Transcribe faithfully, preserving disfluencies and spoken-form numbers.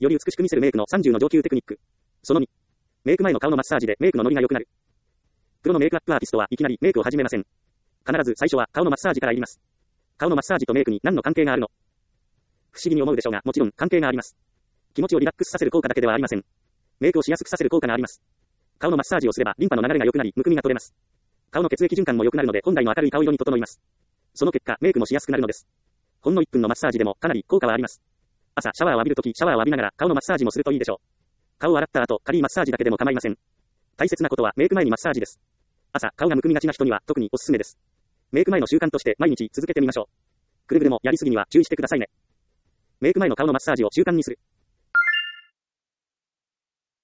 より美しく見せるメイクのさんじゅうの上級テクニック。そのに、メイク前の顔のマッサージでメイクのノリが良くなる。プロのメイクアップアーティストはいきなりメイクを始めません。必ず最初は顔のマッサージから入ります。顔のマッサージとメイクに何の関係があるの？不思議に思うでしょうが、もちろん関係があります。気持ちをリラックスさせる効果だけではありません。メイクをしやすくさせる効果があります。顔のマッサージをすればリンパの流れが良くなり、むくみが取れます。顔の血液循環も良くなるので本来の明るい顔色に整います。その結果、メイクもしやすくなるのです。ほんのいっぷんのマッサージでもかなり効果はあります。朝、シャワーを浴びるとき、シャワーを浴びながら顔のマッサージもするといいでしょう。顔を洗った後、軽いマッサージだけでも構いません。大切なことはメイク前にマッサージです。朝、顔がむくみがちな人には特におすすめです。メイク前の習慣として毎日続けてみましょう。くれぐれもやりすぎには注意してくださいね。メイク前の顔のマッサージを習慣にする。